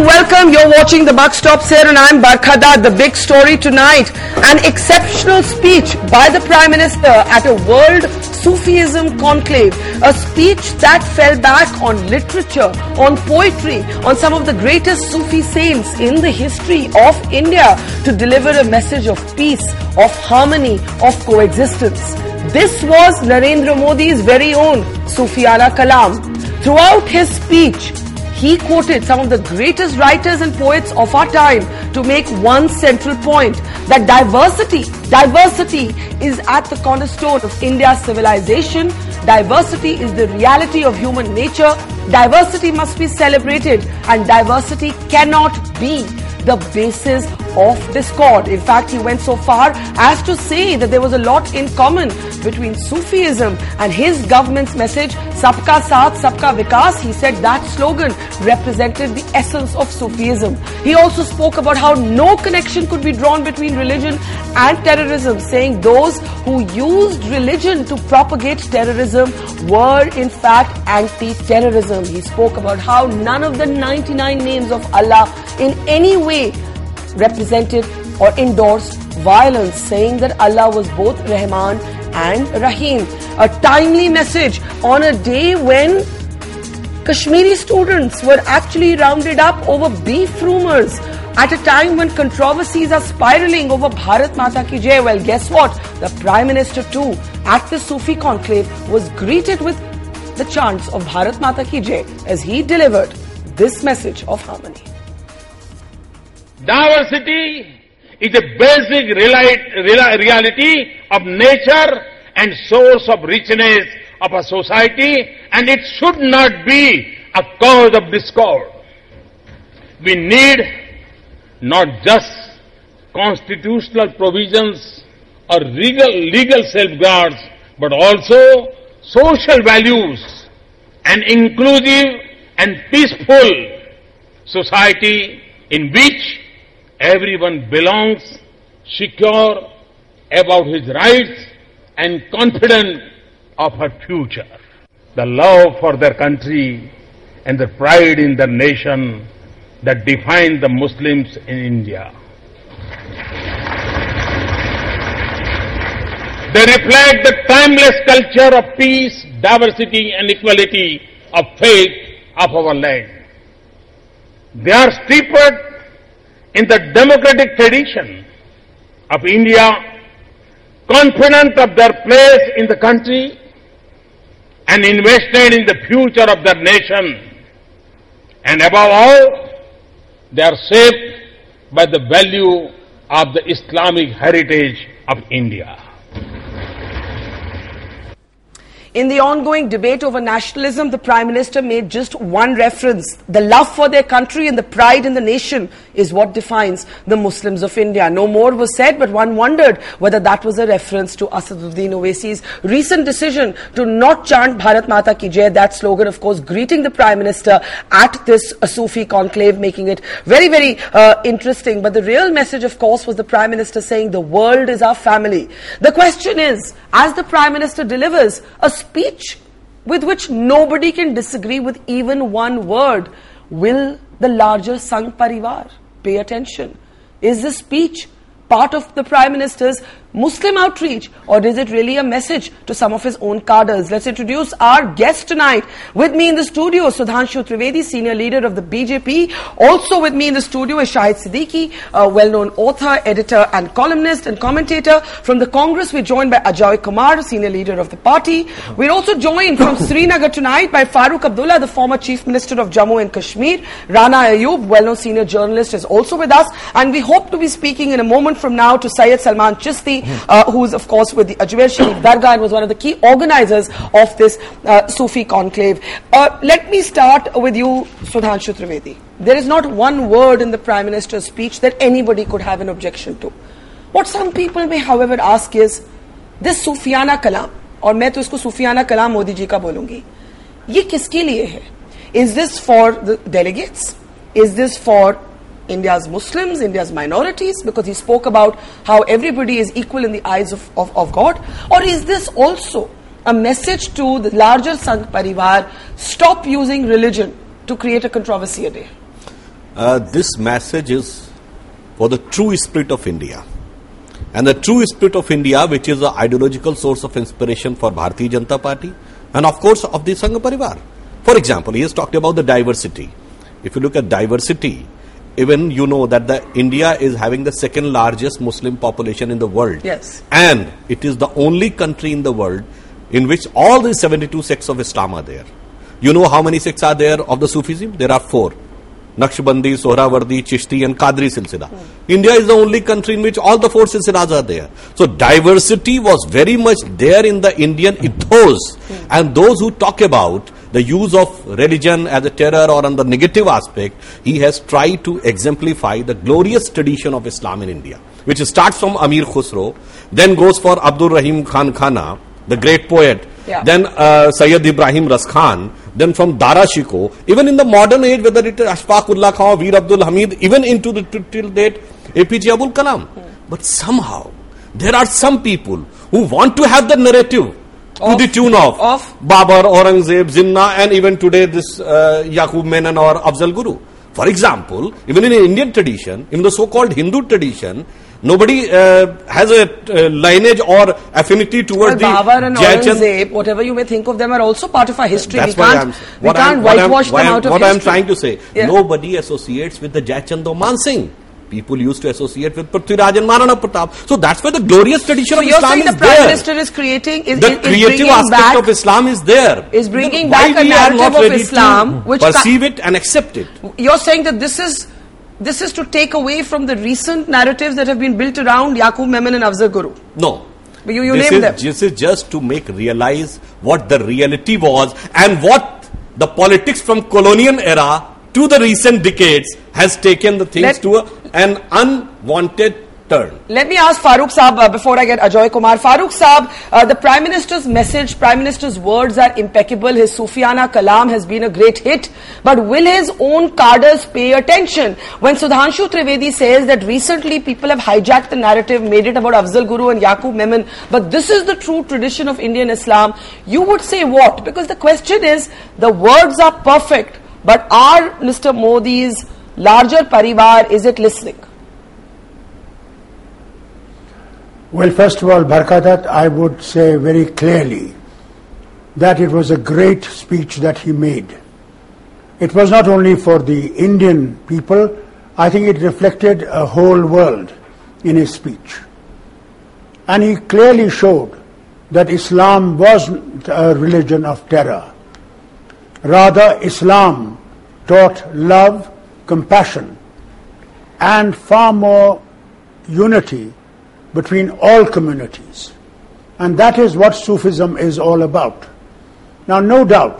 welcome. You're watching The Buck Stops Here and I'm Barkhada. The big story tonight, an exceptional speech by the Prime Minister at a World Sufism Conclave. A speech that fell back on literature, on poetry, on some of the greatest Sufi saints in the history of India to deliver a message of peace, of harmony, of coexistence. This was Narendra Modi's very own Sufiana Kalam. Throughout his speech, he quoted some of the greatest writers and poets of our time to make one central point, that diversity is at the cornerstone of India's civilization. Diversity is the reality of human nature. Diversity must be celebrated and diversity cannot be the basis of discord. In fact, he went so far as to say that there was a lot in common between Sufism and his government's message, Sabka Saath, Sabka Vikas. He said that slogan represented the essence of Sufism. He also spoke about how no connection could be drawn between religion and terrorism, saying those who used religion to propagate terrorism were in fact anti-terrorism. He spoke about how none of the 99 names of Allah in any way represented or endorsed violence, saying that Allah was both Rahman and Rahim. A timely message on a day when Kashmiri students were actually rounded up over beef rumors, at a time when controversies are spiraling over Bharat Mata Ki Jai. Well, guess what? The Prime Minister too, at the Sufi conclave, was greeted with the chants of Bharat Mata Ki Jai as he delivered this message of harmony. Diversity is a basic reality of nature and source of richness of a society, and it should not be a cause of discord. We need not just constitutional provisions or legal safeguards, but also social values, an inclusive and peaceful society in which everyone belongs, secure about his rights and confident of her future. The love for their country and the pride in their nation that define the Muslims in India. They reflect the timeless culture of peace, diversity and equality of faith of our land. They are steeped in the democratic tradition of India, confident of their place in the country and invested in the future of their nation. And above all, they are shaped by the value of the Islamic heritage of India. In the ongoing debate over nationalism, the Prime Minister made just one reference. The love for their country and the pride in the nation is what defines the Muslims of India. No more was said, but one wondered whether that was a reference to Asaduddin Owaisi's recent decision to not chant Bharat Mata Ki Jai. That slogan, of course, greeting the Prime Minister at this Sufi conclave, making it very, very interesting. But the real message, of course, was the Prime Minister saying the world is our family. The question is, as the Prime Minister delivers a speech with which nobody can disagree with even one word, will the larger Sangh Parivar pay attention? Is this speech part of the Prime Minister's Muslim outreach, or is it really a message to some of his own cadres? Let's introduce our guest tonight. With me in the studio, Sudhanshu Trivedi, senior leader of the BJP. Also with me in the studio is Shahid Siddiqui, a well-known author, editor and columnist and commentator. From the Congress, we're joined by Ajoy Kumar, senior leader of the party. We're also joined from Srinagar tonight by Farooq Abdullah, the former Chief Minister of Jammu and Kashmir. Rana Ayub, well-known senior journalist, is also with us. And we hope to be speaking in a moment from now to Syed Salman Chisti, who is, of course, with the Ajmer Sharif Dargah and was one of the key organizers of this Sufi conclave. Let me start with you, Sudhanshu Trivedi. There is not one word in the Prime Minister's speech that anybody could have an objection to. What some people may, however, ask is, this Sufiana Kalam, और मैं तो इसको Sufiana Kalam Modi ji का बोलूंगी, ये किसके लिए है? Is this for the delegates? Is this for India's Muslims, India's minorities, because he spoke about how everybody is equal in the eyes of God? Or is this also a message to the larger Sangh Parivar, stop using religion to create a controversy a day? This message is for the true spirit of India. And the true spirit of India, which is the ideological source of inspiration for Bharatiya Janata Party, and of course of the Sangha Parivar. For example, he has talked about the diversity. If you look at diversity, even you know that India is having the second largest Muslim population in the world. Yes. And it is the only country in the world in which all the 72 sects of Islam are there. You know how many sects are there of the Sufism? There are 4. Naqshbandi, Sohrawardi, Chishti and Qadri Silsila. India is the only country in which all the 4 silsilas are there. So diversity was very much there in the Indian ethos. And those who talk about the use of religion as a terror or on the negative aspect, he has tried to exemplify the glorious tradition of Islam in India, which starts from Amir Khusro, then goes for Abdul Rahim Khan Khana, the great poet, then Sayyid Ibrahim Ras Khan, then from Dara Shikoh, even in the modern age, whether it is Ashfaq Ullah Khan, Veer Abdul Hamid, even into the till date APJ Abul Kalam. But somehow there are some people who want to have the narrative to the tune of Babar, Aurangzeb, Jinnah, and even today this Yaqub Menon or Afzal Guru. For example, even in Indian tradition, in the so-called Hindu tradition, nobody has a lineage or affinity towards the Babar and Aurangzeb, whatever you may think of them, are also part of our history. That's we can't whitewash them out of history. What I am trying to say, nobody associates with the Jaichand or Man Singh. People used to associate with Prithviraj and Maharana Pratap. So that's where the glorious tradition of Islam is there. So you're saying the Prime Minister is creating... the creative aspect of Islam is there. Is bringing back a narrative of Islam which... perceive it and accept it. You're saying that this is to take away from the recent narratives that have been built around Yaqub Memon and Afzal Guru. No. You named them. This is just to make realize what the reality was and what the politics from colonial era to the recent decades has taken the things to an unwanted turn. Let me ask Farooq Saab before I get Ajoy Kumar. Farooq Saab, the Prime Minister's message, Prime Minister's words are impeccable. His Sufiana Kalam has been a great hit. But will his own cadres pay attention? When Sudhanshu Trivedi says that recently people have hijacked the narrative, made it about Afzal Guru and Yaqub Memon, but this is the true tradition of Indian Islam, you would say what? Because the question is, the words are perfect, but are Mr. Modi's larger parivar, is it listening? Well, first of all, Barkadat, I would say very clearly that it was a great speech that he made. It was not only for the Indian people, I think it reflected a whole world in his speech. And he clearly showed that Islam wasn't a religion of terror. Rather, Islam taught love, compassion, and far more unity between all communities. And that is what Sufism is all about. Now, no doubt,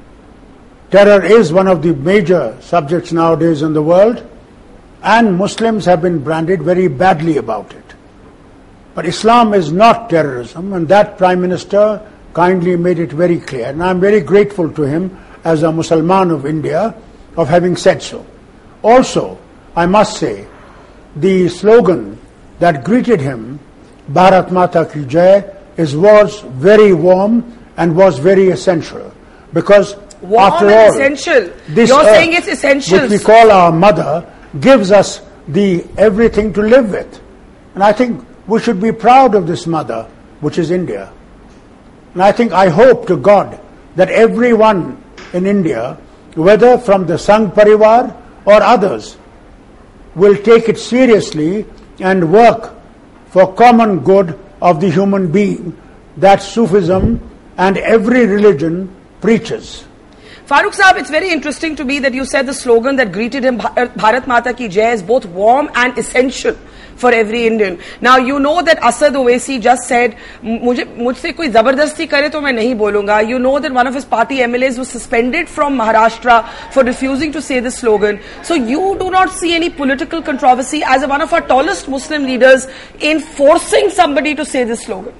terror is one of the major subjects nowadays in the world, and Muslims have been branded very badly about it. But Islam is not terrorism, and that Prime Minister kindly made it very clear. And I'm very grateful to him as a Mussalman of India of having said so. Also, I must say, the slogan that greeted him, Bharat Mata Ki Jai, was very warm and was very essential. Because after all, essential. This You're saying it's essential, which we call our mother, gives us the everything to live with. And I think we should be proud of this mother, which is India. And I hope to God that everyone in India, whether from the Sangh Parivar or others, will take it seriously and work for common good of the human being that Sufism and every religion preaches. Farooq Saab, it's very interesting to me that you said the slogan that greeted him, Bharat Mata Ki Jai, is both warm and essential for every Indian. Now, you know that Asad Owaisi just said, mujhse koi zabardasti kare to main nahi bolunga. You know that one of his party MLAs was suspended from Maharashtra for refusing to say this slogan. So you do not see any political controversy as one of our tallest Muslim leaders in forcing somebody to say this slogan.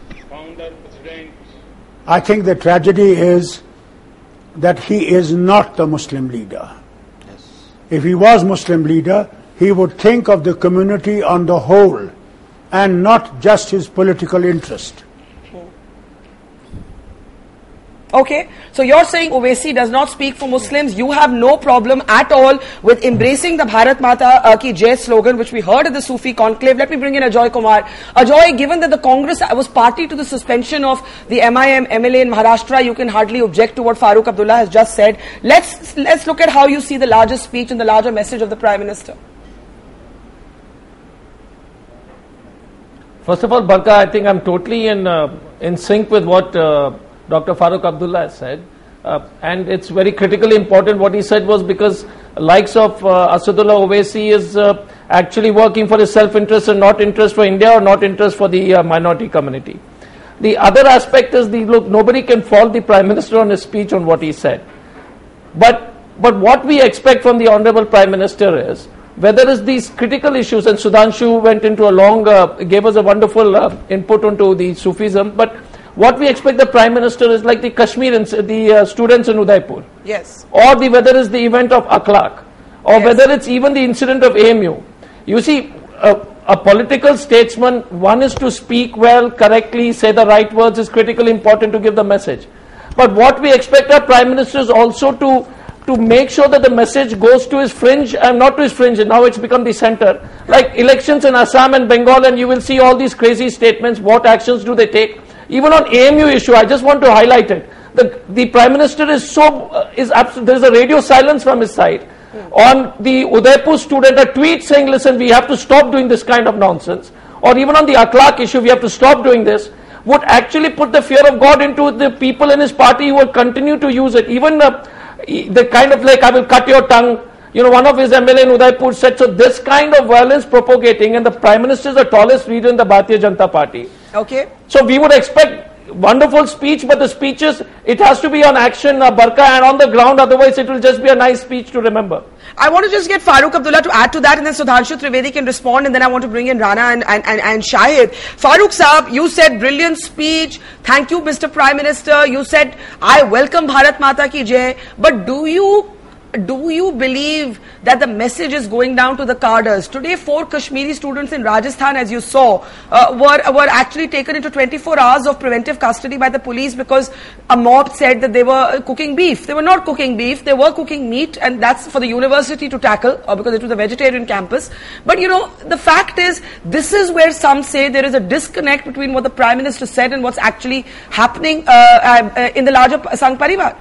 I think the tragedy is that he is not the Muslim leader. Yes. If he was Muslim leader, he would think of the community on the whole and not just his political interest. Okay, so you're saying Owaisi does not speak for Muslims. You have no problem at all with embracing the Bharat Mata Ki Jai slogan, which we heard at the Sufi conclave. Let me bring in Ajoy Kumar. Ajoy, given that the Congress was party to the suspension of the MIM MLA in Maharashtra, you can hardly object to what Farooq Abdullah has just said. Let's look at how you see the larger speech and the larger message of the Prime Minister. First of all, Barka, I think I'm totally in sync with what Dr. Farooq Abdullah said, and it's very critically important what he said was because likes of Asadullah Owaisi is actually working for his self-interest and not interest for India or not interest for the minority community. The other aspect is look, nobody can fault the Prime Minister on his speech on what he said. But what we expect from the Honorable Prime Minister is, whether it's these critical issues, and Sudhanshu went into gave us a wonderful input onto the Sufism, but what we expect the Prime Minister is like the Kashmir and the students in Udaipur. Yes. Or whether it's the event of Akhlaq, or whether it's even the incident of AMU. You see, a political statesman, one is to speak well, correctly, say the right words is critically important to give the message. But what we expect our Prime Minister is also to make sure that the message goes to his fringe and not to his fringe, and now it's become the center. Like elections in Assam and Bengal, and you will see all these crazy statements, what actions do they take? Even on AMU issue, I just want to highlight it. The Prime Minister is there's a radio silence from his side. On the Udaipur student, a tweet saying, listen, we have to stop doing this kind of nonsense. Or even on the Akhlaq issue, we have to stop doing this, would actually put the fear of God into the people in his party who will continue to use it. Even the kind of like, I will cut your tongue. One of his MLA in Udaipur said, so this kind of violence propagating, and the Prime Minister is the tallest leader in the Bharatiya Janata Party. Okay. So we would expect wonderful speech, but the speeches, it has to be on action, Barka, and on the ground, otherwise it will just be a nice speech to remember. I want to just get Farooq Abdullah to add to that, and then Sudhanshu Trivedi can respond, and then I want to bring in Rana and Shahid. Farooq Saab, you said brilliant speech. Thank you, Mr. Prime Minister. You said, I welcome Bharat Mata Ki Jai. But do you believe that the message is going down to the cadres? Today, 4 Kashmiri students in Rajasthan, as you saw, were actually taken into 24 hours of preventive custody by the police because a mob said that they were cooking beef. They were not cooking beef, they were cooking meat, and that's for the university to tackle because it was a vegetarian campus. But the fact is, this is where some say there is a disconnect between what the Prime Minister said and what's actually happening in the larger Sangh Parivar.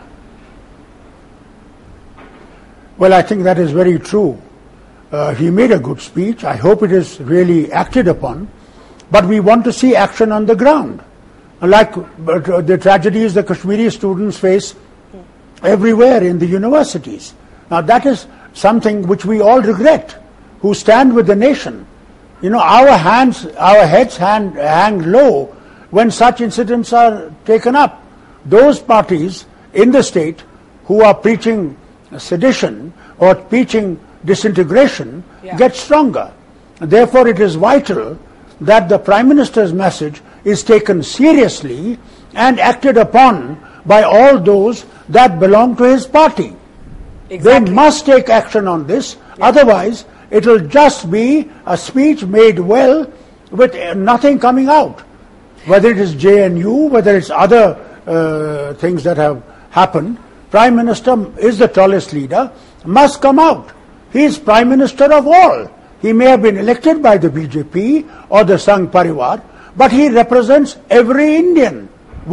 Well, I think that is very true. He made a good speech. I hope it is really acted upon. But we want to see action on the ground. Like the tragedies the Kashmiri students face everywhere in the universities. Now that is something which we all regret, who stand with the nation. Our heads hang low when such incidents are taken up. Those parties in the state who are preaching sedition or preaching disintegration get stronger. Therefore, it is vital that the Prime Minister's message is taken seriously and acted upon by all those that belong to his party. Exactly. They must take action on this, otherwise it will just be a speech made well with nothing coming out. Whether it is JNU, whether it's other things that have happened, Prime Minister is the tallest leader, must come out. He is Prime Minister of all. He may have been elected by the BJP or the Sangh Parivar, but he represents every Indian,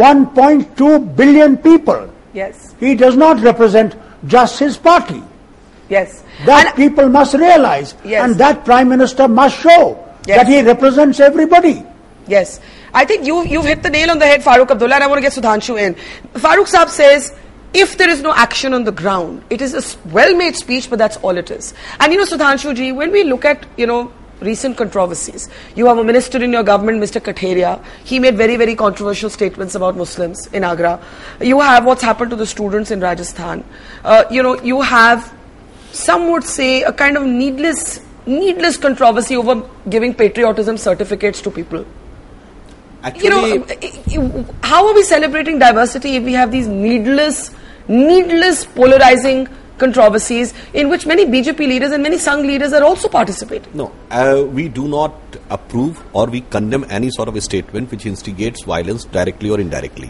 1.2 billion people. Yes. He does not represent just his party. Yes. That people must realize, and that Prime Minister must show that he represents everybody. Yes. I think you've hit the nail on the head, Farooq Abdullah, and I want to get Sudhanshu in. Farooq Saab says, if there is no action on the ground, it is a well-made speech, but that's all it is. And Sudhanshu ji, when we look at, recent controversies, you have a minister in your government, Mr. Katheria. He made very, very controversial statements about Muslims in Agra. You have what's happened to the students in Rajasthan. You have, some would say, a kind of needless controversy over giving patriotism certificates to people. Actually, how are we celebrating diversity if we have these needless polarizing controversies in which many BJP leaders and many Sangh leaders are also participating? No, we do not approve or we condemn any sort of a statement which instigates violence directly or indirectly.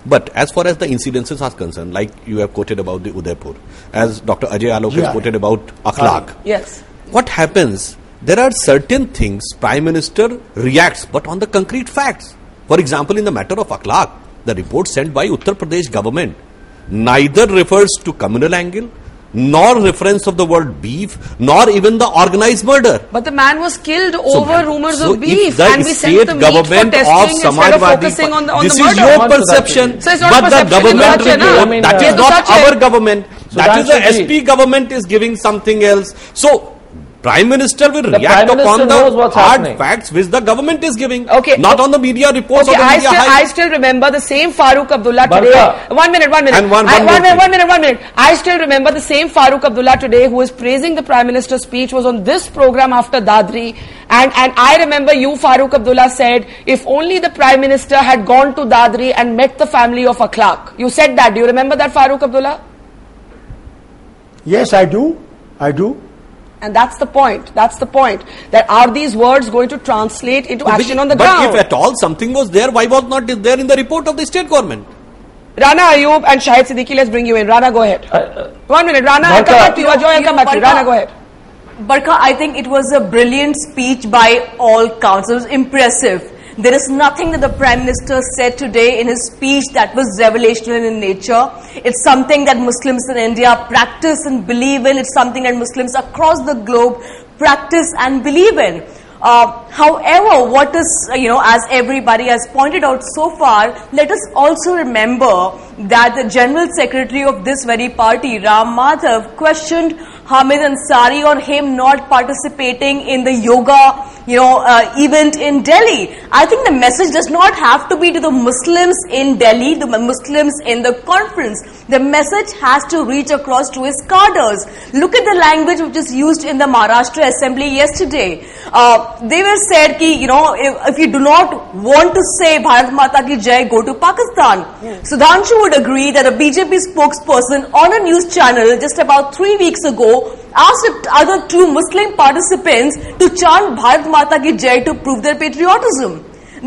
But as far as the incidences are concerned, like you have quoted about the Udaipur, as Dr. Ajay Alok has quoted about Akhlaq. Yes. What happens? There are certain things Prime Minister reacts, but on the concrete facts. For example, in the matter of Akhlaq, the report sent by Uttar Pradesh government neither refers to communal angle, nor reference of the word beef, nor even the organized murder. But the man was killed over rumors of beef, and we sent the meat for testing instead of focusing on the murder. This is your perception, so it's not but the government report, that is not our government. That is the SP government is giving something else. So Prime Minister will react upon the hard facts which the government is giving, not on the media reports or the media hype. I still remember the same Farooq Abdullah today. One minute. And one minute. I still remember the same Farooq Abdullah today who is praising the Prime Minister's speech was on this program after Dadri. And I remember you, Farooq Abdullah, said, if only the Prime Minister had gone to Dadri and met the family of Akhlaq. You said that. Do you remember that, Farooq Abdullah? Yes, I do. And that's the point. That are these words going to translate into action on the ground? But if at all something was there, why was not there in the report of the state government? Rana Ayub and Shahid Siddiqui, let's bring you in. Rana, go ahead. 1 minute. Rana, I'll come back to you. I'll come back to you. Rana, go ahead. Barkha, I think it was a brilliant speech by all counts. It was impressive. There is nothing that the Prime Minister said today in his speech that was revelational in nature. It's something that Muslims in India practice and believe in. It's something that Muslims across the globe practice and believe in. However, what is, as everybody has pointed out so far, let us also remember that the General Secretary of this very party, Ram Madhav, questioned Hamid Ansari on him not participating in the yoga, event in Delhi. I think the message does not have to be to the Muslims in Delhi, the Muslims in the conference. The message has to reach across to his cadres. Look at the language which is used in the Maharashtra Assembly yesterday. They were said, if you do not want to say Bharat Mata Ki Jai, go to Pakistan. Sudhanshu would agree that a BJP spokesperson on a news channel just about 3 weeks ago asked other two Muslim participants to chant Bharat Mata Ki Jai to prove their patriotism.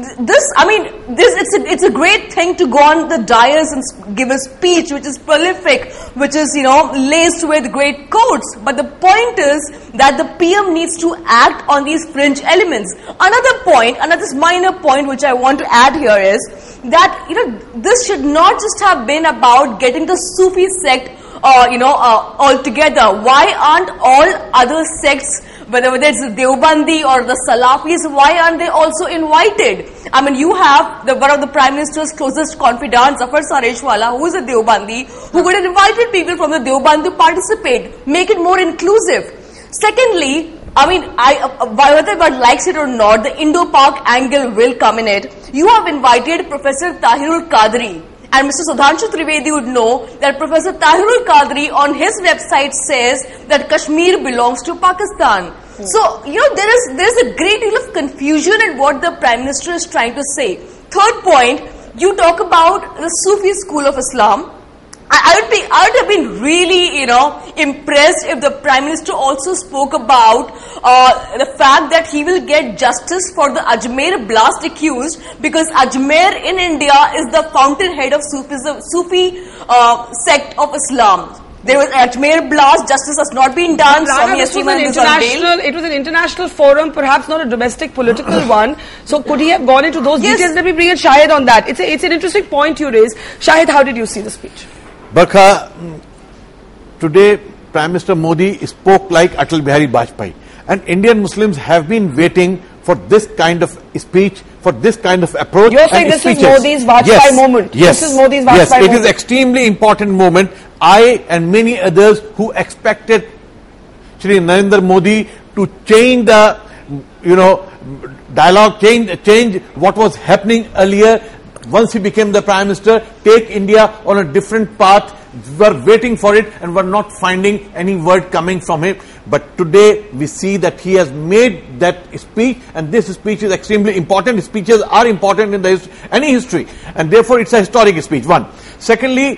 It's a great thing to go on the dais and give a speech which is prolific, which is, laced with great quotes. But the point is that the PM needs to act on these fringe elements. Another minor point which I want to add here is that, this should not just have been about getting the Sufi sect, all together. Why aren't all other sects, whether it's the Deobandi or the Salafis, why aren't they also invited? You have one of the Prime Minister's closest confidants, Zafar Sareshwala, who is a Deobandi, who would have invited people from the Deoband to participate, make it more inclusive. Secondly, whether one likes it or not, the Indo-Pak angle will come in it. You have invited Professor Tahirul Qadri. And Mr. Sudhanshu Trivedi would know that Professor Tahirul Qadri on his website says that Kashmir belongs to Pakistan. So, there is a great deal of confusion in what the Prime Minister is trying to say. Third point, you talk about the Sufi school of Islam. I would have been really, impressed if the Prime Minister also spoke about the fact that he will get justice for the Ajmer blast accused, because Ajmer in India is the fountainhead of Sufi sect of Islam. There was Ajmer blast, justice has not been done. It was an international forum, perhaps not a domestic political one. So could he have gone into those details? Let me bring in Shahid on that. It's an interesting point you raise. Shahid, how did you see the speech? Barkha, today Prime Minister Modi spoke like Atal Bihari Vajpayee, and Indian Muslims have been waiting for this kind of speech, for this kind of approach. You're saying this is Modi's Vajpayee moment. Yes. This is Modi's Vajpayee moment. It is extremely important moment. I and many others who expected Shri Narendra Modi to change the, dialogue, change what was happening earlier. Once he became the Prime Minister, take India on a different path. We were waiting for it and were not finding any word coming from him. But today we see that he has made that speech, and this speech is extremely important. Speeches are important in any history, and therefore it's a historic speech. One. Secondly,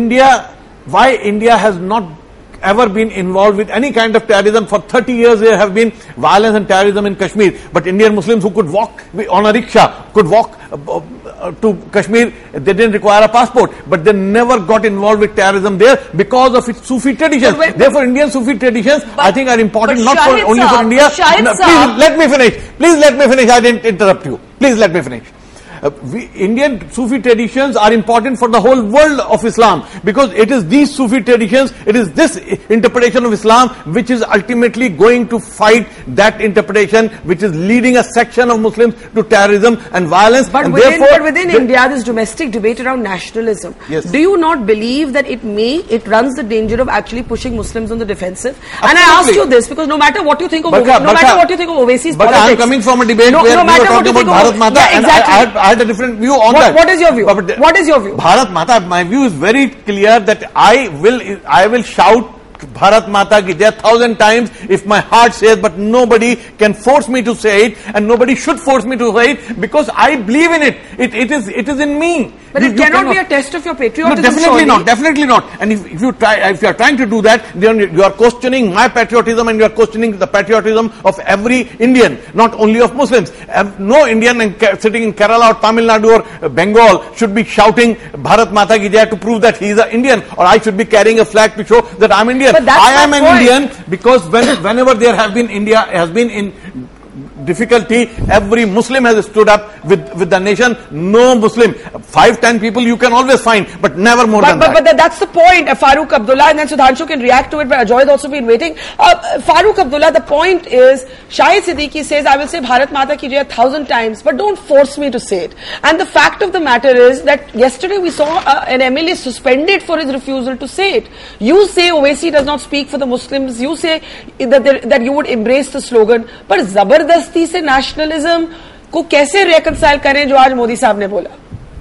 why India has not ever been involved with any kind of terrorism. For 30 years there have been violence and terrorism in Kashmir, but Indian Muslims who could walk on a rickshaw, could walk to Kashmir, they didn't require a passport, but they never got involved with terrorism there because of its Sufi traditions. Therefore, Indian Sufi traditions, I think, are important not for, only for India. No, please let me finish. Please let me finish. I didn't interrupt you. Please let me finish. Indian Sufi traditions are important for the whole world of Islam, because it is these Sufi traditions, it is this interpretation of Islam which is ultimately going to fight that interpretation which is leading a section of Muslims to terrorism and violence. But and within India, this domestic debate around nationalism, yes. Do you not believe that it runs the danger of actually pushing Muslims on the defensive? Absolutely. And I ask you this because no matter what you think of Owaisi's but politics, I am coming from a debate where we were talking about Bharat Mata, yeah, exactly. and I had a different view on that. What is your view? What is your view? Bharat Mata, my view is very clear that I will shout Bharat Mata ki Jai 1,000 times if my heart says, but nobody can force me to say it, and nobody should force me to say it, because I believe in it. It is in me. But it cannot be a test of your patriotism. No, definitely not. And if you are trying to do that, then you are questioning my patriotism, and you are questioning the patriotism of every Indian, not only of Muslims. No Indian sitting in Kerala or Tamil Nadu or Bengal should be shouting Bharat Mata ki Jai to prove that he is an Indian, or I should be carrying a flag to show that I am Indian. I am an Indian because whenever there have been India has been in difficulty, every Muslim has stood up with the nation. No Muslim, 5-10 people you can always find, but never more than that. But that's the point. Farooq Abdullah, and then Sudhanshu can react to it, but Ajoy has also been waiting. Farooq Abdullah, the point is, Shahid Siddiqui says, I will say Bharat Mata ki Jai 1,000 times, but don't force me to say it. And the fact of the matter is that yesterday we saw an MLA suspended for his refusal to say it. You say Owaisi does not speak for the Muslims. You say that you would embrace the slogan, but zabardasti से nationalism को कैसे reconcile करें जो आज मोदी साहब ने बोला?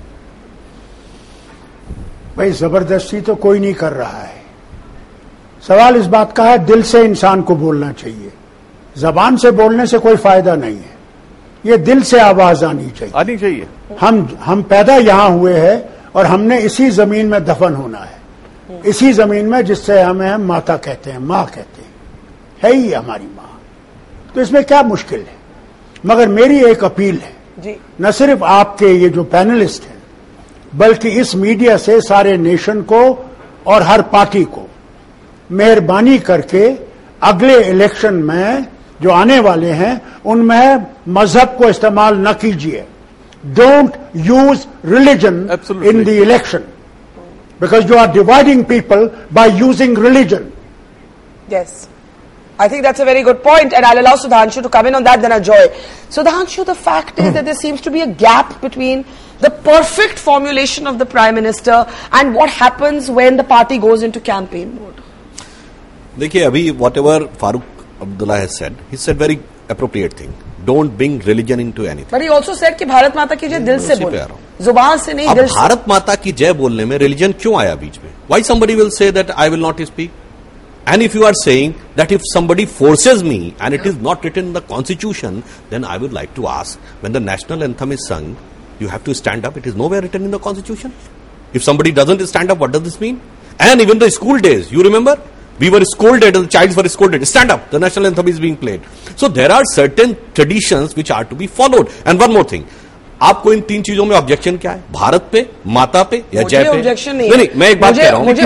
भाई जबरदस्ती तो कोई नहीं कर रहा है. सवाल इस बात का है, दिल से इंसान को बोलना चाहिए. जबान से बोलने से कोई फायदा नहीं है. ये दिल से आवाज आनी चाहिए. हम पैदा यहां हुए हैं और हमने इसी जमीन में दफन होना है. इसी जमीन में जिससे हमें माता कहते हैं, मां कहते हैं, है ही हमारी मां. तो इसमें क्या मुश्किल है? मगर मेरी एक अपील है, न सिर्फ आपके ये जो पैनलिस्ट हैं, बल्कि इस मीडिया से सारे नेशन को और हर पार्टी को मेहरबानी करके अगले इलेक्शन में जो आने वाले हैं उनमें मजहब को इस्तेमाल न कीजिए. Don't use religion in the election, because you are dividing people by using religion. Yes. I think that's a very good point, and I'll allow Sudhanshu to come in on that, then Ajoy. Sudhanshu, the fact is that there seems to be a gap between the perfect formulation of the Prime Minister and what happens when the party goes into campaign mode. देखिए, अभी whatever Farooq Abdullah has said, he said very appropriate thing. Don't bring religion into anything. But he also said कि भारत माता की जय दिल से बोले, जुबान से नहीं, दिल से. भारत माता की जय बोलने में religion क्यों आया बीच में? Why somebody will say that I will not speak? And if you are saying that if somebody forces me and it is not written in the constitution, then I would like to ask, when the national anthem is sung, you have to stand up. It is nowhere written in the constitution. If somebody doesn't stand up, what does this mean? And even the school days, you remember? We were scolded, the childs were scolded. Stand up, the national anthem is being played. So there are certain traditions which are to be followed. And one more thing. आपको इन तीन चीजों में objection क्या है? भारत पे, माता पे या जय पे? ऑब्जेक्शन नहीं. नहीं, मैं एक बात कह रहा हूँ.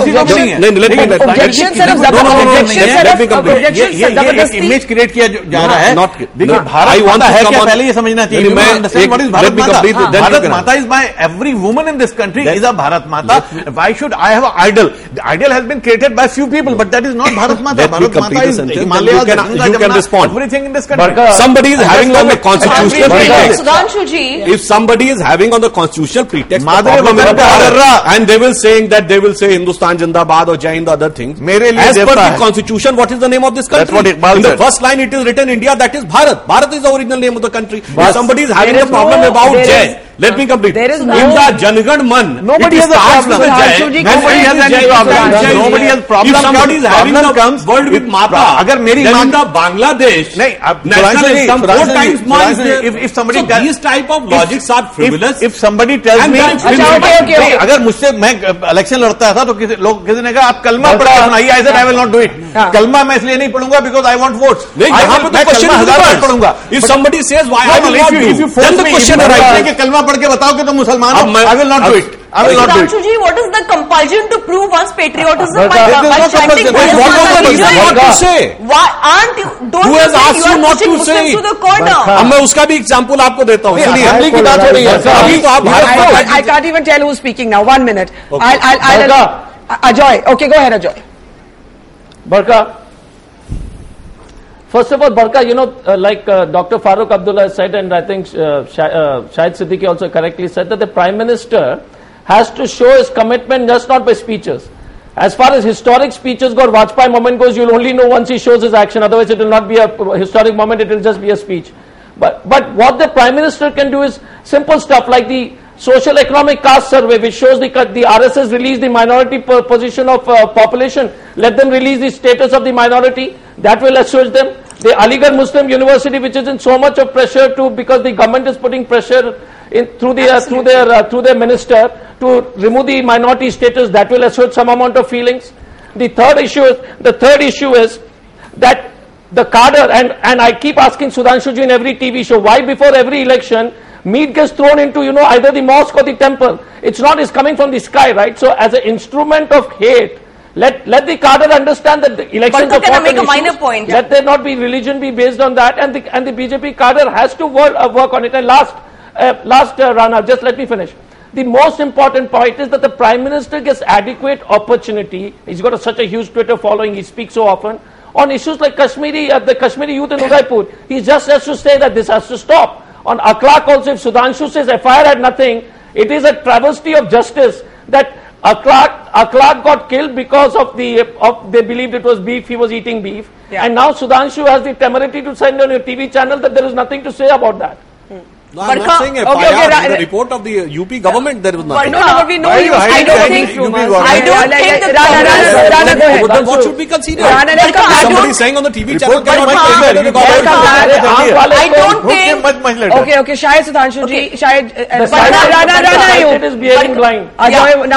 ये इमेज क्रिएट किया जा रहा है. देखिए, भारत माता है क्या, पहले ये समझना चाहिए. Bharat Mata is by every woman in this country is a Bharat Mata. Why should I have an idol? The idol has been created by few people, but that is not Bharat Mata. Bharat Mata is Himalayas, you can respond. Everything in this country. Somebody is having on the constitutional pretext. Sudhanshu ji. If somebody is having on the constitutional pretext, and they will saying that they will say Hindustan Zindabad or Jai Hind, other things. As per the constitution, what is the name of this country? In the first line it is written India, that is Bharat. Bharat is the original name of the country. If somebody is having a problem about Jai, let me complete. There is in the Janagan Man, nobody has a problem. Nobody has any problem. Nobody has problem. If somebody is having the word with Mata, then in the Bangladesh, national anthem 4 times Ma is there. If somebody so these type of logics are frivolous. If somebody tells me, अगर मुझसे मैं election लड़ता था तो किसी ने कहा आप कलमा पढ़ के सुनाइए, I said I will not do it. कलमा मैं इसलिए नहीं पढ़ूंगा because I want votes. यहाँ पे तो क्वेश्चन पढ़ूंगा. If somebody says why I will not do, then the question arises. कलमा पढ़ के बताओ कि तुम मुसलमान हो, I will not do it. I will not do it. Sudhanshu ji, what is the compulsion to prove one's patriotism by There is no chanting compulsion. What was the reason not to say? Why aren't you? Don't Who you has think asked you you are not pushing to say Muslims it? to the corner? अब मैं उसका भी example आपको देता हूँ, सुनिए। Assembly की बात हो रही है। अभी तो आप I can't even tell who's speaking now. 1 minute. I'll Ajoy. Okay, go ahead, Ajoy. Barka. First of all, Barka, like Dr. Farooq Abdullah said, and I think Shahid Siddiqui also correctly said, that the Prime Minister has to show his commitment just not by speeches. As far as historic speeches go, Vajpayee moment goes, you'll only know once he shows his action. Otherwise, it will not be a historic moment, it will just be a speech. But what the Prime Minister can do is simple stuff like the social economic caste survey, which shows the RSS released the minority position of population. Let them release the status of the minority. That will assuage them. The Aligarh Muslim University, which is in so much of pressure because the government is putting pressure through their minister to remove the minority status, that will assuage some amount of feelings. The third issue is that the cadre, and I keep asking Sudhanshu ji in every TV show, why before every election meat gets thrown into either the mosque or the temple? It's coming from the sky, right? So as an instrument of hate, let the cadre understand that the elections are can I make a issues. minor point? Let there not be religion be based on that, and the BJP cadre has to work on it. And last Rana, just let me finish. The most important point is that the Prime Minister gets adequate opportunity. He's got such a huge Twitter following. He speaks so often on issues like the Kashmiri youth in Udaipur. He just has to say that this has to stop. On Akhlaq also, if Sudhanshu says FIR had nothing, it is a travesty of justice that Akhlaq got killed because they believed it was beef, he was eating beef. Yeah. And now Sudhanshu has the temerity to send on a TV channel that there is nothing to say about that. No, I'm not saying FIR. In the report of the UP government, there was nothing. No, we know you. I don't think the Then what should be considered? Somebody saying on the TV channel cannot I don't think. Okay, Shahid Sudhanshu ji, Shahid, It is behaving blind. I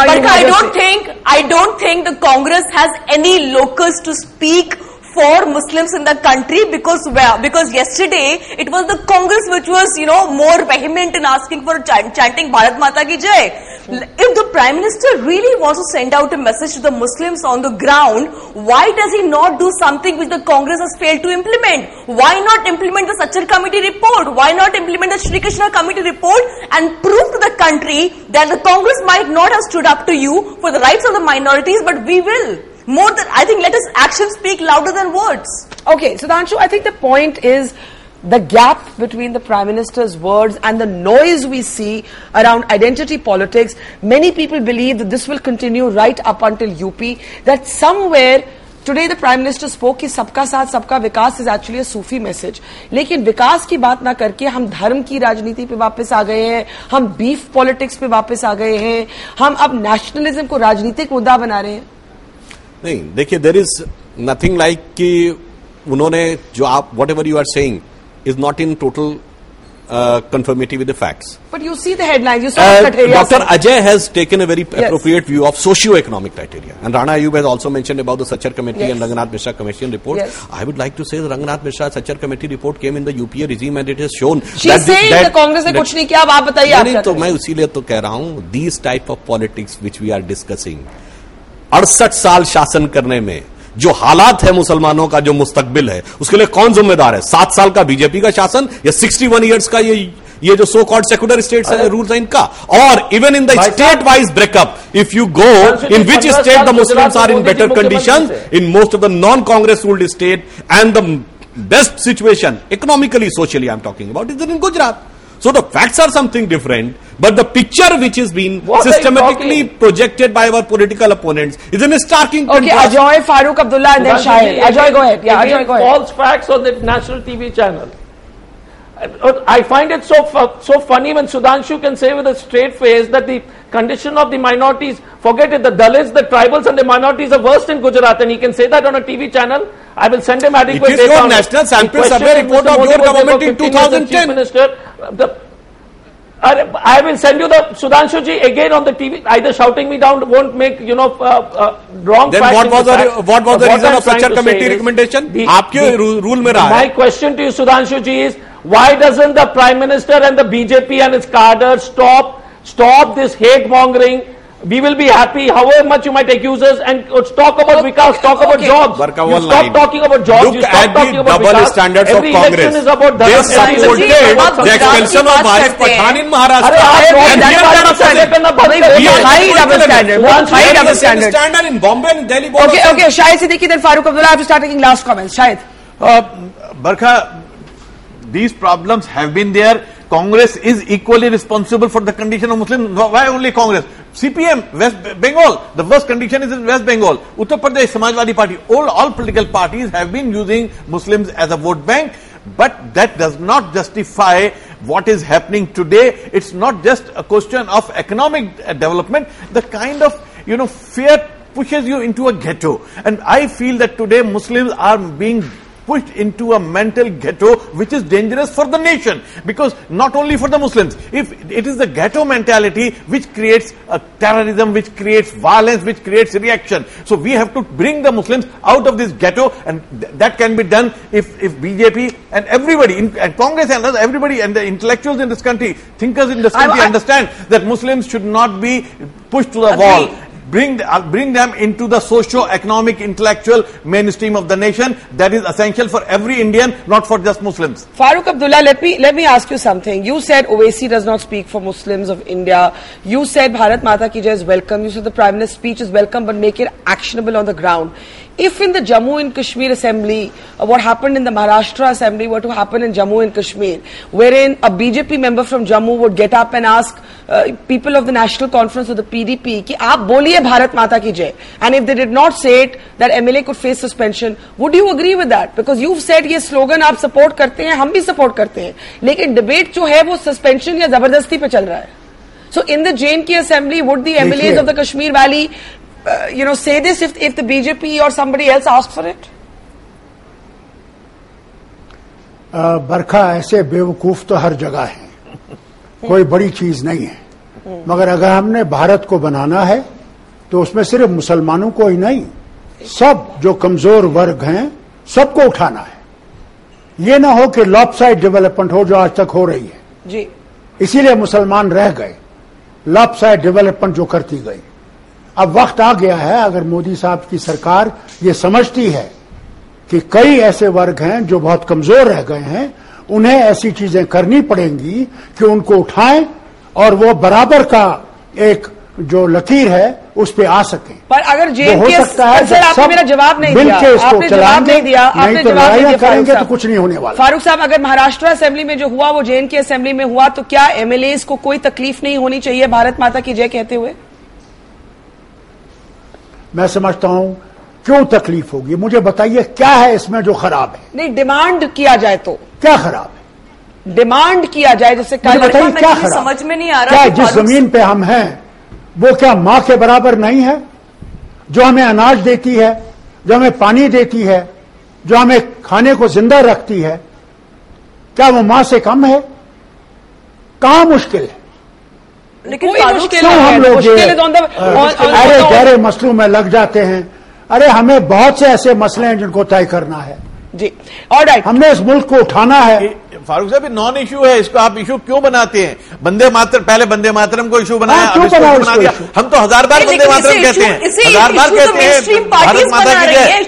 don't think the Congress has any locus to speak for Muslims in the country because yesterday it was the Congress which was more vehement in asking for chanting Bharat Mata Ki Jai. If the Prime Minister really wants to send out a message to the Muslims on the ground, why does he not do something which the Congress has failed to implement? Why not implement the Sachar Committee report? Why not implement the Shri Krishna Committee report and prove to the country that the Congress might not have stood up to you for the rights of the minorities, but we will. I think let his actions speak louder than words. Okay, Sudhanshu, I think the point is the gap between the Prime Minister's words and the noise we see around identity politics. Many people believe that this will continue right up until UP, that somewhere today the Prime Minister spoke कि सबका साथ सबका विकास is actually a Sufi message. लेकिन विकास की बात ना करके हम धर्म की राजनीति पे वापस आ गए हैं, हम बीफ पॉलिटिक्स पे वापस आ गए हैं, हम अब नेशनलिज्म को राजनीतिक मुद्दा बना रहे हैं. नहीं, देखिए, देयर इज नथिंग लाइक कि उन्होंने जो आप whatever you are saying is not in total conformity with the facts. But you see the headlines. You saw Dr. Ajay has taken a very appropriate view of socio-economic criteria. And Rana Ayub has also mentioned about the Sachar Committee and Ranganath Mishra Commission report. Yes. I would like to say the Ranganath Mishra Sachar Committee report came in the UPA regime and it has shown She's saying the Congress ने कुछ नहीं किया. अब आप बताइए. नहीं, तो मैं इसीलिए तो कह रहा हूं, these type of politics which we are discussing, 68 साल शासन करने में जो हालात है मुसलमानों का, जो मुस्तकबिल है, उसके लिए कौन जिम्मेदार है? 7 साल का बीजेपी का शासन या 61 इयर्स का ये जो सो कॉल्ड सेक्युलर स्टेट्स है, रूल्स है इनका? और even in the state wise breakup, if you go in which state the Muslims are in better condition, in most of the non Congress ruled state, and the best situation economically, socially I am talking about, is in Gujarat. So the facts are something different, but the picture which is being systematically projected by our political opponents is in a starking contrast. Okay, Ajoy, Farooq Abdullah, and then Shahid. Ajoy, go ahead. Yeah, Ajoy, go ahead. False facts on the national TV channel. I find it so funny when Sudhanshu can say with a straight face that the condition of the minorities, forget it, the Dalits, the tribals and the minorities are worse in Gujarat, and he can say that on a TV channel. I will send him adequate data. It is your national sample survey report of your government in 2010. Minister, I will send you the Sudhanshu ji again on the TV. Either shouting me down won't make wrong. Then what was the reason of Sachar Committee recommendation? आपके rule में रहा है. My question to you, Sudhanshu ji, is Why doesn't the Prime Minister and the BJP and its cadre stop this hate mongering? We will be happy, however much you might accuse us, and talk about Vikas, talk about jobs. You stop talking about jobs, you stop talking about double Vikas. standards of Every Congress. election is about They Dharam. supported the expulsion of Arif Pathan in Maharashtra. High double standard. Standard in Bombay and Delhi. Okay, Shahid Siddiqui, then Farooq Abdullah. I have to start taking last comments. Shahid. Barkha, these problems have been there. Congress is equally responsible for the condition of Muslims. Why only Congress? CPM, West Bengal, the worst condition is in West Bengal. Uttar Pradesh, Samajwadi Party, all political parties have been using Muslims as a vote bank, but that does not justify what is happening today. It's not just a question of economic development. The kind of, fear pushes you into a ghetto. And I feel that today Muslims are being pushed into a mental ghetto which is dangerous for the nation, because not only for the Muslims, if it is the ghetto mentality which creates terrorism, which creates violence, which creates reaction. So we have to bring the Muslims out of this ghetto, and that can be done if BJP and everybody and Congress and everybody and the intellectuals in this country, thinkers in this country understand that Muslims should not be pushed to the wall. Bring them into the socio-economic, intellectual mainstream of the nation. That is essential for every Indian, not for just Muslims. Farooq Abdullah, let me ask you something. You said Owaisi does not speak for Muslims of India. You said Bharat Mata Ki Jai is welcome. You said the Prime Minister's speech is welcome, but make it actionable on the ground. If in the Jammu and Kashmir Assembly, what happened in the Maharashtra Assembly were to happen in Jammu and Kashmir, wherein a BJP member from Jammu would get up and ask people of the National Conference of the PDP, ki aap boliye Bharat Mata Ki Jai. And if they did not say it, that MLA could face suspension. Would you agree with that? Because you've said ये slogan आप support करते हैं, हम भी support करते हैं. लेकिन debate जो है वो suspension या जबरदस्ती पे चल रहा है. So in the J&K Assembly, would the MLAs of the Kashmir Valley say this if the BJP or somebody else asked for it? बरखा ऐसे बेवकूफ तो हर जगह है, कोई बड़ी चीज नहीं है, मगर अगर हमने भारत को बनाना है तो उसमें सिर्फ मुसलमानों को ही नहीं, सब जो कमजोर वर्ग हैं सबको उठाना है. ये ना हो कि लॉपसाइड डेवलपमेंट हो जो आज तक हो रही है जी. इसीलिए मुसलमान रह गए, लॉपसाइड डेवलपमेंट जो करती गई. अब वक्त आ गया है, अगर मोदी साहब की सरकार ये समझती है कि कई ऐसे वर्ग हैं जो बहुत कमजोर रह गए हैं, उन्हें ऐसी चीजें करनी पड़ेंगी कि उनको उठाएं और वो बराबर का एक जो लकीर है उस पे आ सकें. पर अगर हो सकता है सर आपने मेरा जवाब नहीं दिया, आपने जवाब नहीं दिया, आपने जवाब नहीं दिया. करेंगे तो कुछ नहीं होने वाला. फारूक साहब, अगर महाराष्ट्र असेंबली में जो हुआ वो J&K असेंबली में हुआ, तो क्या MLAs को कोई तकलीफ नहीं होनी चाहिए भारत माता की जय कहते हुए? मैं समझता हूं क्यों तकलीफ होगी. मुझे बताइए क्या है इसमें जो खराब है? नहीं, डिमांड किया जाए तो क्या खराब है? डिमांड किया जाए, जैसे बताइए क्या खराब, समझ में नहीं आ रहा. क्या जिस जमीन पे हम हैं वो क्या मां के बराबर नहीं है? जो हमें अनाज देती है, जो हमें पानी देती है, जो हमें खाने को जिंदा रखती है, क्या वो मां से कम है? कहां मुश्किल है? लेकिन क्यों हम लोग अरे गहरे मसलों में लग जाते हैं? अरे हमें बहुत से ऐसे मसले हैं जिनको तय करना है जी. ऑलराइट, हमने इस मुल्क को उठाना है. फारूक साहब, नॉन इशू है, इसको आप इशू क्यों बनाते हैं? पहले वंदे मातरम को इशू बनाया, क्यों बना दिया? हम तो 1000 बार वंदे मातरम कहते हैं, 1000 बार कहते हैं भारत माता की जय.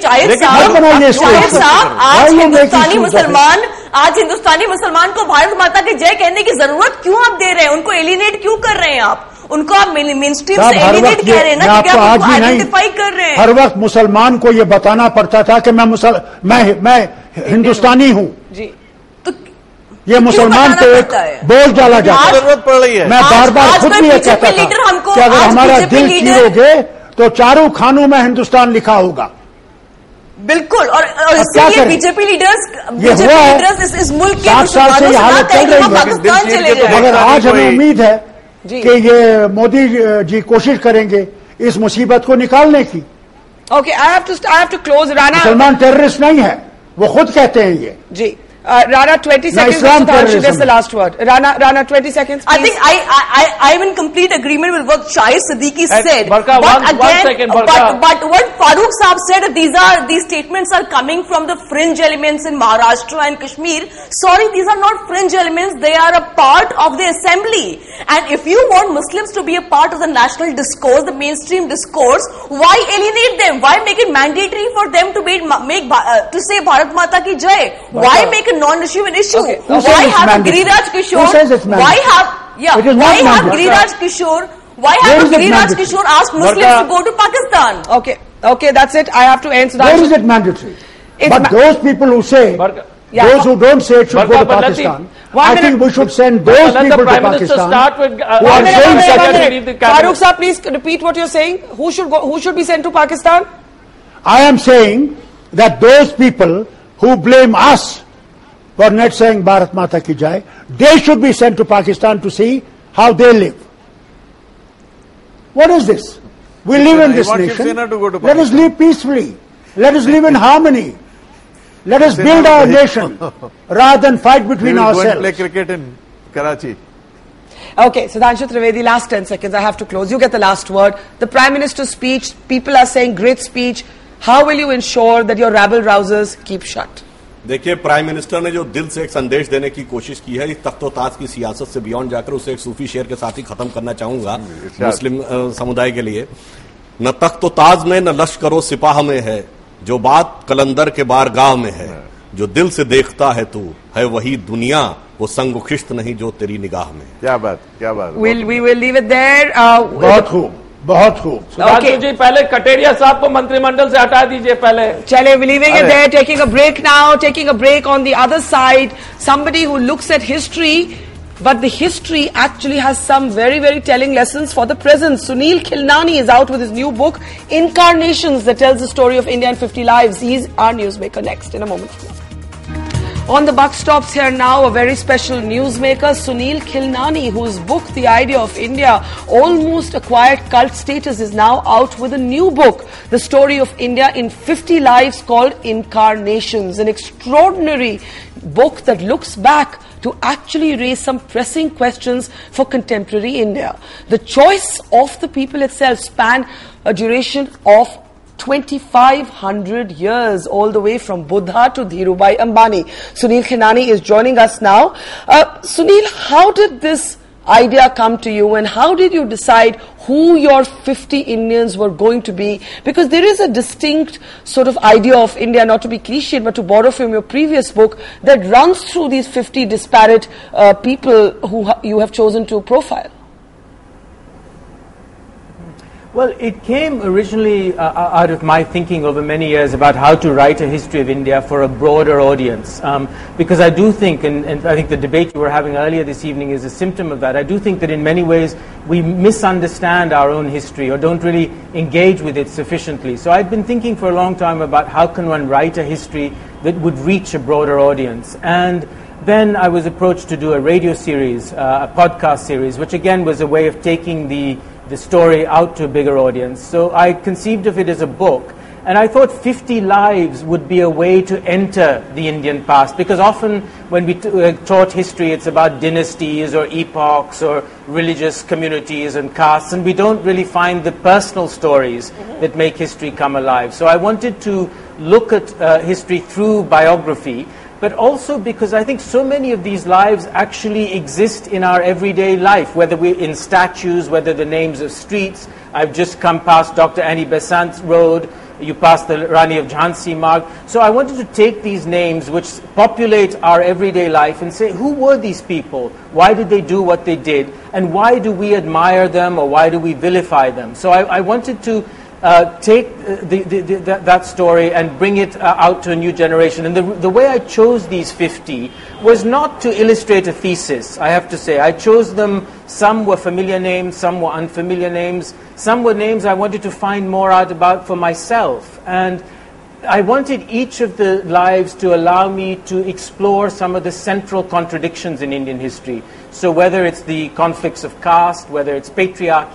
आज हिंदुस्तानी मुसलमान को भारत माता की जय कहने की जरूरत क्यों आप दे रहे हैं? उनको एलिनेट क्यों कर रहे हैं आप? उनको आप मेन स्ट्रीम से एलिनेट कह रहे हैं ना, कि आप उनको आइडेंटिफाई कर रहे हैं. हर वक्त मुसलमान को यह बताना पड़ता था कि मैं हिंदुस्तानी हूं जी. तो ये मुसलमान पे एक बोझ डाला जाता है. जरूरत पड़ रही है. मैं बार बार खुद भी ये कहता था कि अगर हमारा दिल चीरोगे तो चारों खानों में हिंदुस्तान लिखा होगा. बिल्कुल. और इसलिए बीजेपी लीडर्स इस मुल्क के 7 साल से ये हालत चल रही है. मगर आज हमें उम्मीद है कि ये मोदी जी कोशिश करेंगे इस मुसीबत को निकालने की. Okay, I have to close. Rana मुसलमान टेररिस्ट नहीं है, वो खुद कहते हैं ये जी. Rana, 20 seconds. Islam Sudhanshu, that's terrorism. the last word. Rana, 20 seconds, please. I think I'm in complete agreement with what Shahid Siddiqui said. Barka, but one second, Barka. but what Farooq Saab said, these statements are coming from the fringe elements in Maharashtra and Kashmir. Sorry, these are not fringe elements. They are a part of the assembly. And if you want Muslims to be a part of the national discourse, the mainstream discourse, why alienate them? Why make it mandatory for them to to say Bharat Mata Ki Jai? Why make a non-issue an issue? Okay. Who says Why it's have mandatory? Giriraj Kishore? Who says it's mandatory? Why have It is not why have mandatory. Giriraj Kishore? Why Where have is it Giriraj mandatory? Kishore asked Muslims Barka. to go to Pakistan? Okay, that's it. I have to end. Where is Sudhanshu. it mandatory? It's But those people who say, Barka. Yeah. those who don't say it should Barka, go to but let Pakistan, One I minute. think we should send Let those the people to Prime Minister Pakistan. start with... who are One saying minute, that- one leave minute. the cabinet. Farooq Saab, please repeat what you're saying. Who should go? Who should be sent to Pakistan? I am saying that those people who blame us for not saying Bharat Mata Ki Jai, they should be sent to Pakistan to see how they live. What is this? We live in I this want nation. Shiv Sena to go to Let us Pakistan. live peacefully. Let us live in harmony. Let us build our nation rather than fight They between will go and play ourselves. cricket in Karachi. Okay, Sudhanshu Trivedi, last 10 seconds. I have to close. You get the last word. The Prime Minister's speech, people are saying great speech. How will you ensure that your rabble-rousers keep shut? देखिए prime minister ने जो दिल से एक संदेश देने की कोशिश की है इस तख्तो-ताज की सियासत से बियॉन्ड जाकर उसे एक सूफी शेर के साथ ही खत्म करना चाहूंगा मुस्लिम समुदाय के लिए न तख्तो-ताज में न लश्करो सिपाह में है जो बात कलंदर के बारगाह में है जो दिल से देखता है तू है वही दुनिया वो संग खिश्त नहीं जो तेरी निगाह में क्या बात We will leave it there. बहुत खूब, बहुत खूब. सुधांशु जी पहले कटेरिया साहब को मंत्रिमंडल से हटा दीजिए पहले Chale, we're leaving it Arre. there, taking a break now, taking a break on the other side. Somebody who looks at history, but the history actually has some very, very telling lessons for the present. Sunil Khilnani is out with his new book, Incarnations, that tells the story of India in 50 lives. He's our newsmaker next in a moment. On the buck stops here now, a very special newsmaker, Sunil Khilnani, whose book, The Idea of India, almost acquired cult status, is now out with a new book, The Story of India in 50 Lives, called Incarnations, an extraordinary book that looks back to actually raise some pressing questions for contemporary India. The choice of the people itself spanned a duration of 2,500 years, all the way from Buddha to Dhirubhai Ambani. Sunil Khilnani is joining us now. Sunil, how did this idea come to you and how did you decide who your 50 Indians were going to be? Because there is a distinct sort of idea of India, not to be cliched, but to borrow from your previous book, that runs through these 50 disparate people who you have chosen to profile. Well, it came originally out of my thinking over many years about how to write a history of India for a broader audience. Because I do think, and I think the debate you were having earlier this evening is a symptom of that, I do think that in many ways we misunderstand our own history or don't really engage with it sufficiently. So I've been thinking for a long time about how can one write a history that would reach a broader audience. And then I was approached to do a radio series, a podcast series, which again was a way of taking the story out to a bigger audience. So I conceived of it as a book, and I thought 50 lives would be a way to enter the Indian past, because often when we taught history, it's about dynasties or epochs or religious communities and castes, and we don't really find the personal stories that make history come alive. So I wanted to look at history through biography, but also because I think so many of these lives actually exist in our everyday life, whether we're in statues, whether the names of streets. I've just come past Dr. Annie Besant's road, you pass the Rani of Jhansi Marg. So I wanted to take these names which populate our everyday life and say, who were these people? Why did they do what they did? And why do we admire them or why do we vilify them? So I wanted to take that story and bring it out to a new generation. And the way I chose these 50 was not to illustrate a thesis, I have to say. I chose them, some were familiar names, some were unfamiliar names, some were names I wanted to find more out about for myself. And I wanted each of the lives to allow me to explore some of the central contradictions in Indian history. So whether it's the conflicts of caste, whether it's patriarchy,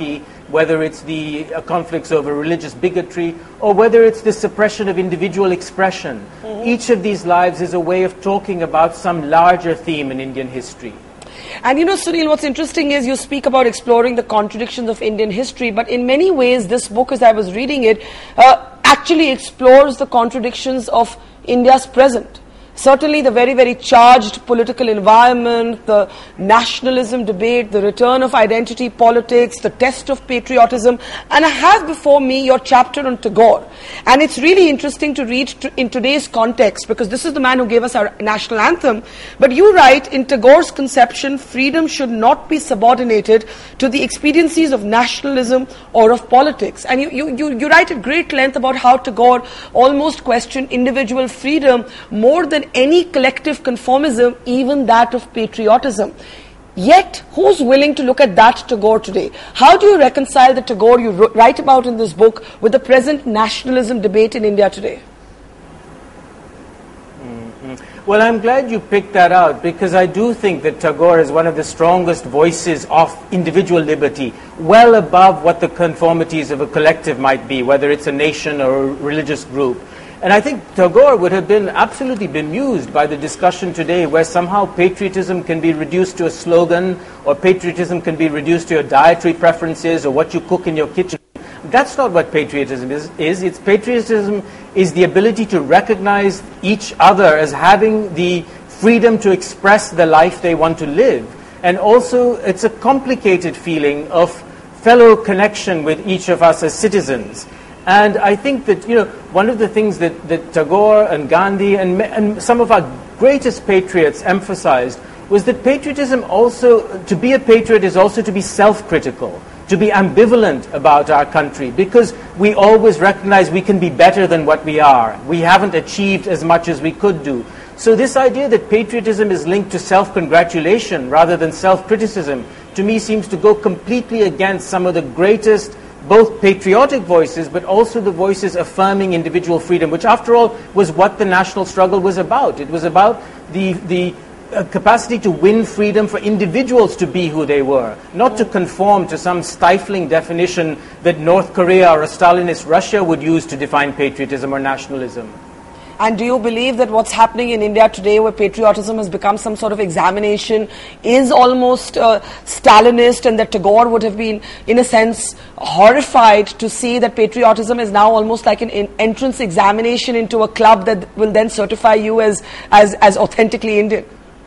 whether it's the conflicts over religious bigotry, or whether it's the suppression of individual expression. Each of these lives is a way of talking about some larger theme in Indian history. And you know, Sunil, what's interesting is you speak about exploring the contradictions of Indian history, but in many ways this book, as I was reading it, actually explores the contradictions of India's present. Certainly the very, very charged political environment, the nationalism debate, the return of identity politics, the test of patriotism. And I have before me your chapter on Tagore. And it's really interesting to read in today's context, because this is the man who gave us our national anthem. But you write, in Tagore's conception, freedom should not be subordinated to the expediencies of nationalism or of politics. And you write at great length about how Tagore almost questioned individual freedom more than any collective conformism, even that of patriotism. Yet, who's willing to look at that Tagore today? How do you reconcile the Tagore you write about in this book with the present nationalism debate in India today? Well, I'm glad you picked that out, because I do think that Tagore is one of the strongest voices of individual liberty, well above what the conformities of a collective might be, whether it's a nation or a religious group. And I think Tagore would have been absolutely bemused by the discussion today where somehow patriotism can be reduced to a slogan, or patriotism can be reduced to your dietary preferences or what you cook in your kitchen. That's not what patriotism is. It's patriotism is the ability to recognize each other as having the freedom to express the life they want to live. And also it's a complicated feeling of fellow connection with each of us as citizens. And I think that, you know, one of the things that Tagore and Gandhi and some of our greatest patriots emphasized was that patriotism also, to be a patriot is also to be self-critical, to be ambivalent about our country, because we always recognize we can be better than what we are. We haven't achieved as much as we could do. So this idea that patriotism is linked to self-congratulation rather than self-criticism, to me seems to go completely against some of the greatest both patriotic voices, but also the voices affirming individual freedom, which after all was what the national struggle was about. It was about the capacity to win freedom for individuals to be who they were, not to conform to some stifling definition that North Korea or a Stalinist Russia would use to define patriotism or nationalism. And do you believe that what's happening in India today, where patriotism has become some sort of examination, is almost Stalinist, and that Tagore would have been, in a sense, horrified to see that patriotism is now almost like an entrance examination into a club that will then certify you as authentically Indian?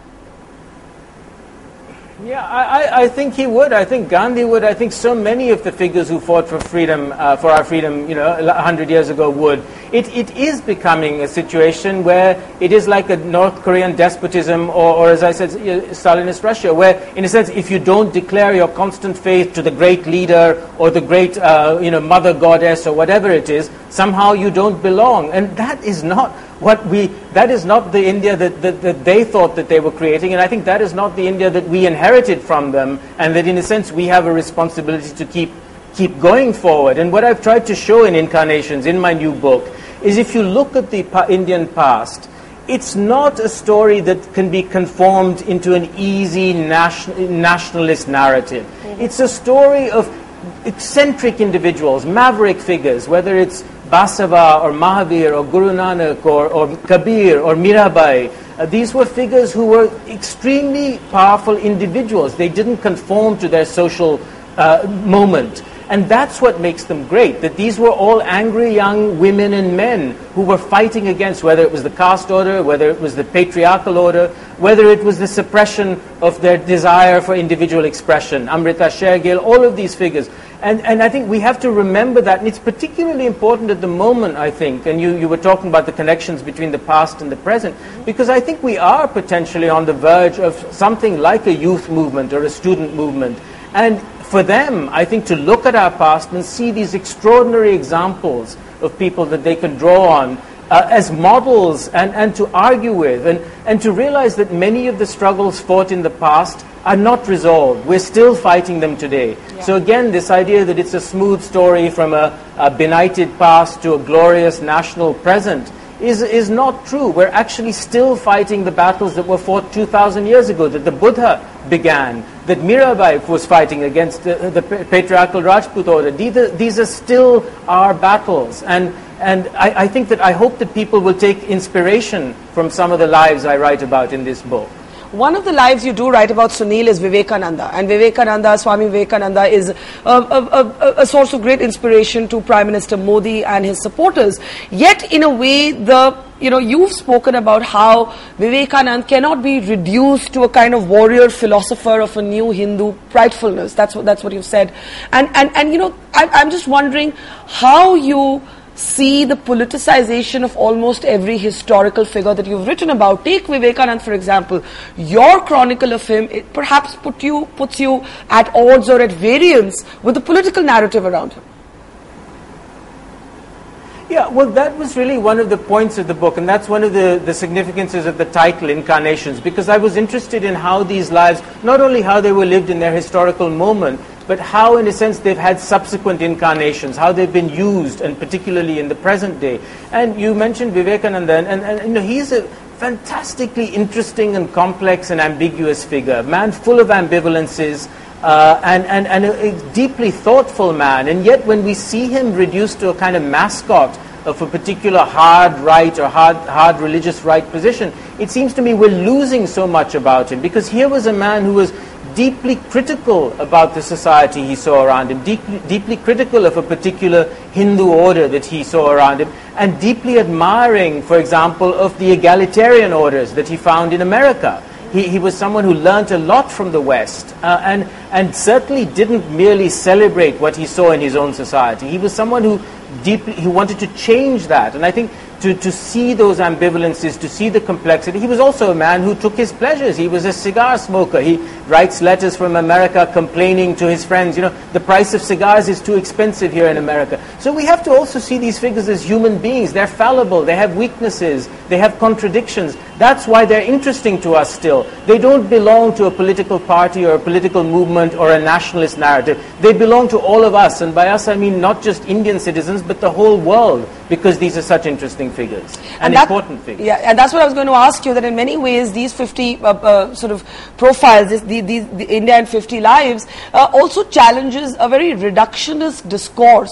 Yeah, I think he would. I think Gandhi would. I think so many of the figures who fought for freedom, for our freedom, 100 years ago would. It is becoming a situation where it is like a North Korean despotism, or as I said, Stalinist Russia, where, in a sense, if you don't declare your constant faith to the great leader or the great, mother goddess or whatever it is, somehow you don't belong. And that is not that is not the India that they thought that they were creating, and I think that is not the India that we inherited from them, and that in a sense we have a responsibility to keep going forward. And what I've tried to show in Incarnations, in my new book, is if you look at the Indian past, it's not a story that can be conformed into an easy nationalist narrative. It's a story of eccentric individuals, maverick figures, whether it's Basava or Mahavir or Guru Nanak or Kabir or Mirabai. These were figures who were extremely powerful individuals. They didn't conform to their social moment. And that's what makes them great, that these were all angry young women and men who were fighting against, whether it was the caste order, whether it was the patriarchal order, whether it was the suppression of their desire for individual expression. Amrita Shergill, all of these figures. And I think we have to remember that, and it's particularly important at the moment, I think, and you were talking about the connections between the past and the present, because I think we are potentially on the verge of something like a youth movement or a student movement. And for them, I think, to look at our past and see these extraordinary examples of people that they can draw on as models and to argue with, and to realize that many of the struggles fought in the past are not resolved. We're still fighting them today. Yeah. So again, this idea that it's a smooth story from a benighted past to a glorious national present is not true. We're actually still fighting the battles that were fought 2,000 years ago, that the Buddha began, that Mirabai was fighting against the patriarchal Rajput order. These are still our battles. And I think that I hope that people will take inspiration from some of the lives I write about in this book. One of the lives you do write about, Sunil, is Vivekananda. And Vivekananda, Swami Vivekananda, is a source of great inspiration to Prime Minister Modi and his supporters. Yet, in a way, you've spoken about how Vivekananda cannot be reduced to a kind of warrior philosopher of a new Hindu pridefulness. That's what you've said. And I'm just wondering how you see the politicization of almost every historical figure that you've written about. Take Vivekananda, for example. Your chronicle of him, it perhaps puts you at odds or at variance with the political narrative around him. Yeah, well, that was really one of the points of the book, and that's one of the significances of the title, Incarnations, because I was interested in how these lives, not only how they were lived in their historical moment, but how, in a sense, they've had subsequent incarnations, how they've been used, and particularly in the present day. And you mentioned Vivekananda, and he's a fantastically interesting and complex and ambiguous figure, a man full of ambivalences, and a deeply thoughtful man. And yet when we see him reduced to a kind of mascot of a particular hard right or hard religious right position, it seems to me we're losing so much about him, because here was a man who was deeply critical about the society he saw around him, deeply critical of a particular Hindu order that he saw around him, and deeply admiring, for example, of the egalitarian orders that he found in America. He was someone who learnt a lot from the West, and certainly didn't merely celebrate what he saw in his own society. He was someone who wanted to change that. And I think to see those ambivalences, to see the complexity. He was also a man who took his pleasures. He was a cigar smoker. He writes letters from America complaining to his friends, the price of cigars is too expensive here in America. So we have to also see these figures as human beings. They're fallible. They have weaknesses. They have contradictions. That's why they're interesting to us still. They don't belong to a political party or a political movement or a nationalist narrative. They belong to all of us. And by us, I mean not just Indian citizens, but the whole world, because these are such interesting figures and important figures. Yeah, and that's what I was going to ask you, that in many ways these 50 sort of profiles, the India in 50 lives, also challenges a very reductionist discourse.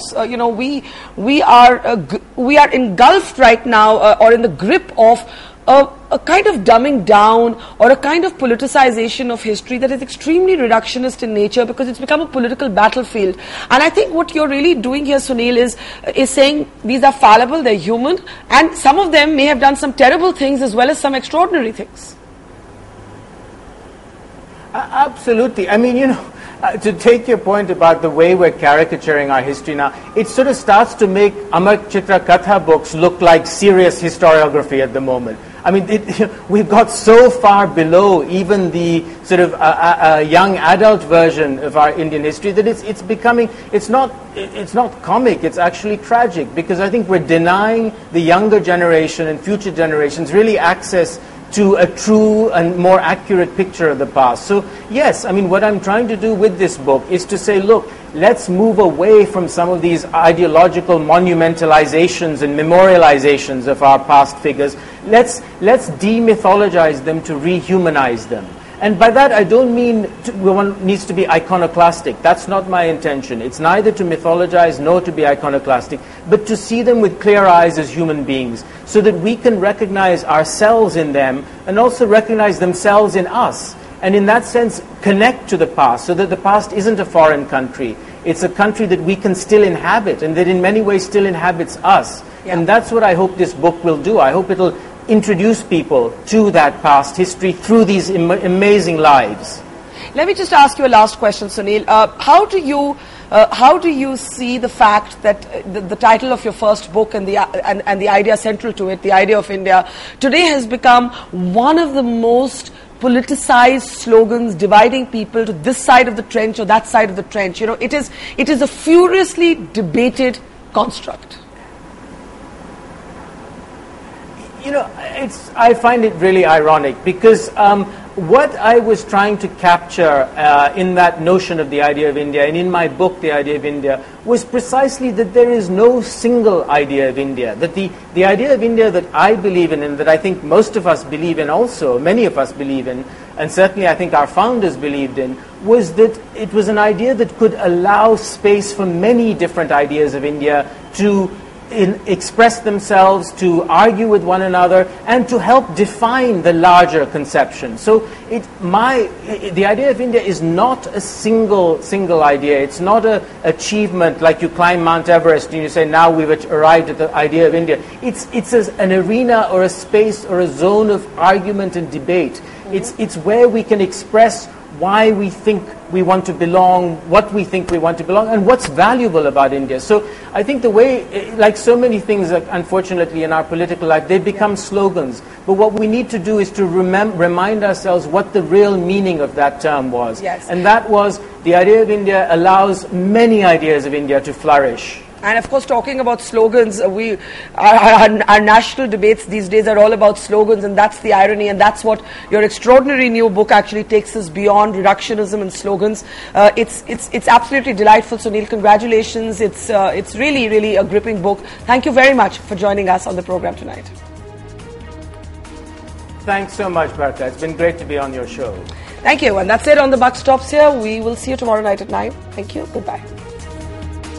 We are engulfed right now, or in the grip of a kind of dumbing down or a kind of politicization of history that is extremely reductionist in nature, because it's become a political battlefield. And I think what you're really doing here, Sunil, is saying these are fallible, they're human, and some of them may have done some terrible things as well as some extraordinary things. Absolutely. I mean, to take your point about the way we're caricaturing our history now, it sort of starts to make Amar Chitra Katha books look like serious historiography at the moment. I mean, we've got so far below even the sort of young adult version of our Indian history that it's becoming, it's not comic, it's actually tragic, because I think we're denying the younger generation and future generations really access to a true and more accurate picture of the past. So yes, I mean, what I'm trying to do with this book is to say, look, let's move away from some of these ideological monumentalizations and memorializations of our past figures. Let's demythologize them to rehumanize them. And by that I don't mean one needs to be iconoclastic. That's not my intention. It's neither to mythologize nor to be iconoclastic, but to see them with clear eyes as human beings, so that we can recognize ourselves in them and also recognize themselves in us. And in that sense, connect to the past, so that the past isn't a foreign country. It's a country that we can still inhabit, and that in many ways still inhabits us. Yeah. And that's what I hope this book will do. I hope it'll introduce people to that past history through these amazing lives. Let me just ask you a last question, Sunil. How do you see the fact that the title of your first book and the idea central to it, the idea of India, today has become one of the most politicized slogans dividing people to this side of the trench or that side of the trench? It is a furiously debated construct. I find it really ironic, because what I was trying to capture in that notion of the idea of India, and in my book, The Idea of India, was precisely that there is no single idea of India. That the idea of India that I believe in, and that I think most of us believe in also, many of us believe in, and certainly I think our founders believed in, was that it was an idea that could allow space for many different ideas of India to express themselves, to argue with one another, and to help define the larger conception. So the idea of India is not a single idea. It's not an achievement like you climb Mount Everest and you say, now we've arrived at the idea of India. It's an arena or a space or a zone of argument and debate. It's where we can express why we think we want to belong, what we think we want to belong, and what's valuable about India. So I think the way, like so many things, unfortunately, in our political life, they become slogans. But what we need to do is to remind ourselves what the real meaning of that term was. Yes. And that was, the idea of India allows many ideas of India to flourish. And of course, talking about slogans, our national debates these days are all about slogans, and that's the irony, and that's what your extraordinary new book actually takes us beyond reductionism and slogans. It's absolutely delightful, Sunil. Congratulations. It's really, really a gripping book. Thank you very much for joining us on the program tonight. Thanks so much, Barka. It's been great to be on your show. Thank you. And that's it on The Buck Stops Here. We will see you tomorrow night at 9. Thank you. Goodbye.